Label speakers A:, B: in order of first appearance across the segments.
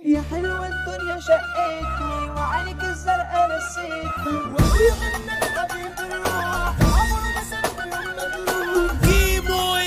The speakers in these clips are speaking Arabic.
A: يا حلوة الدنيا شقتني وعينك الزرقاء نسيتني وقولي منك حبيب الروح عمره ما سابني يوم مجروح.
B: كيمو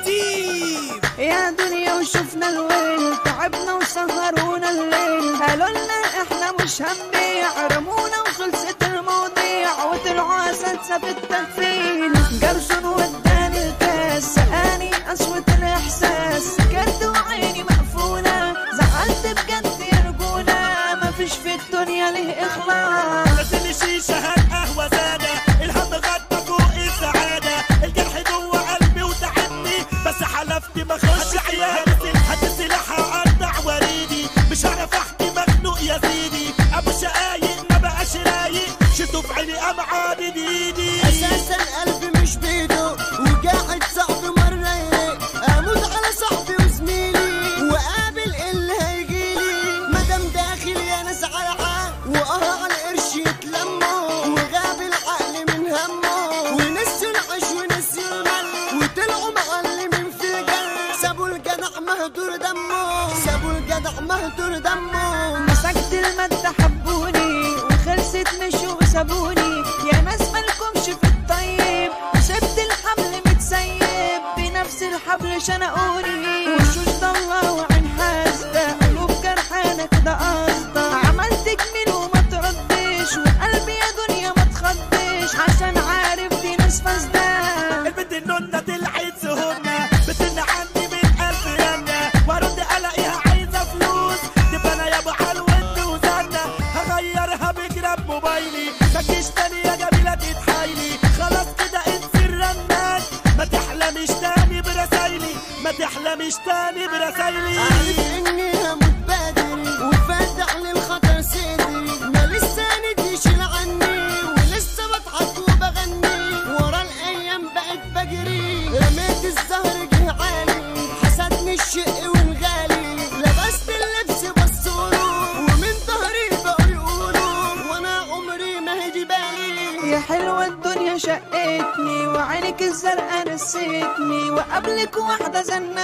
B: الديب
A: يا دنيا وشفنا الويل تعبنا وسهرونا الليل قالوا لنا احنا مش هنبيع رمونا وخلصت المواضيع وطلعوا اساتذة في التكفيل. جرسون وداني الكاس سقاني قسوة الاحساس سكرت وعيني مقفولة زعلت بجد يا رجولة مفيش في الدنيا ليه اخلاص.
B: نزل الشيشة هات قهوة زادة الهم غطى فوق السعادة الجرح جوه قلبي وتعبني بس حلفت ما اخش عيادة هات سلاح اقطع وريدي مش هعرف احكي مخنوق يا سيدي ابو شقايق ما بقاش رايق شتو في عيني قام عادد ايدي
C: اساسا قلبي مش بيده وقاعد صاحبي مرة يريق اموت على صاحبي وزميلي وقابل اللي هيجيلي مادام داخل يا ناس على عقل وقهر على القرش يتلموا وغاب العقل من همه ونسوا العيش ونسوا المل وطلعوا معلمين في الجنة سابوا الجدع مهدور دمه سابوا الجدع مهدور دمه.
A: مسكت المادة حبوني وخلصت مشوا وسابوني يا ناس مالكمش في الطيب وسبت الحبل متسيب بنفس الحبل شنقوني وشوش ضلة وعين حاسدة قلوب جرحانة كده قصدة عملت جميل وما تردش وقلبي يا دنيا ما تخضش عشان عارف دي ناس فاسدة.
B: البنت النونة طلعت سهمة بتن عني من ألف رنة وارد الاقيها عايزة فلوس تبقى انا يابا حلوة وزنة هغيرها بجراب موبايلي مجيش تاني يا جميلة تتحايلي خلاص كده انسي الرنات ما تحلمش تاني برسايلي ما تحلمش تاني برسايلي.
C: عارف اني هموت بدري وفاتح للخطر صدري ما لسه يشيل عني ولسه بضحك وبغني ورا الايام بقت بجري رميت الزهر جه عالي حسدني الشق والغالي لبست اللبس بصوله ومن ظهري بقوا يقولوا وانا عمري ما هيجي بالي.
A: يا حلوة الدنيا شقتني وعينك الزرقاء نسيتني وقبلك واحدة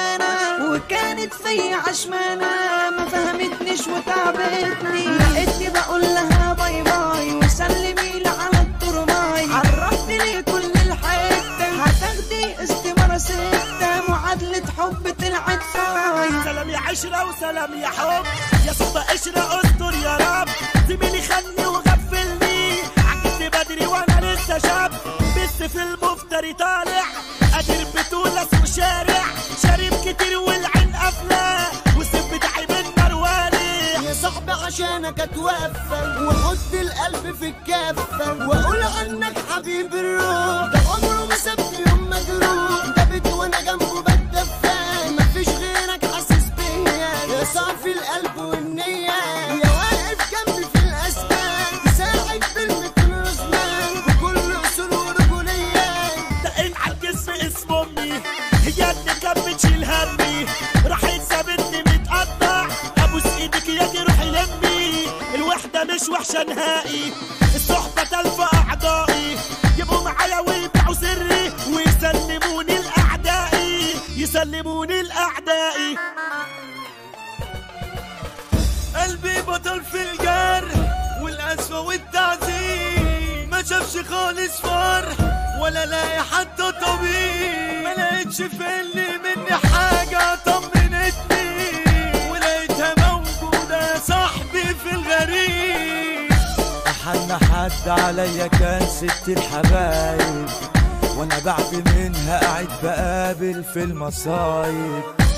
A: زنانة وكانت فيا عشمانة ما فهمتنيش وتعبتني لقيتني بقول لها باي باي وسلمي لي على الترماي عرفت لي كل الحتة هتاخدي استمارة ستة معادلة حب طلعت فاي.
B: سلام يا عشرة وسلام يا حب يا صحبة قشرة استر يا رب زميلي خلني وغفلني عجبت بدري وانا لسه شاب بس في المفتري طالع قادر بطولة سوق شارع شارب كتير والعين قافلة والسيف بتاعي بالنار والع
C: يا صاحبي عشانك اتوفى واحط القلب في الكفة واقول عنك حبيب الروح ده عمره ما سابني يوم مجروح ده بيت وانا جنبه بتدفى مفيش غيرك حاسس بيا يا صافي القلب والنية يا واقف جنبي في الاسباب تساعد بالمتن رزمان بكل اصول ورجولية.
B: دقين على الجسم اسم امي هي اللي كانت بتشيل همي راحت سابتني متقطع ابوس ايدك يا روحي لمي الوحدة مش وحشة نهائي الصحبة تلفى اعضائي يبقوا معايا ويبيعوا سري ويسلموني لاعدائي يسلموني لاعدائي. قلبي بطل في الجرح والقسوة والتعذيب ما شافش خالص فرح ولا لاقي حتى طبيب ما لقيتش في اللي مني حاجة طمنتني ولقيتها موجودة يا صاحبي في الغريب.
D: أحن حد عليا كان ست الحبايب وانا بعد منها قاعد بقابل في المصايب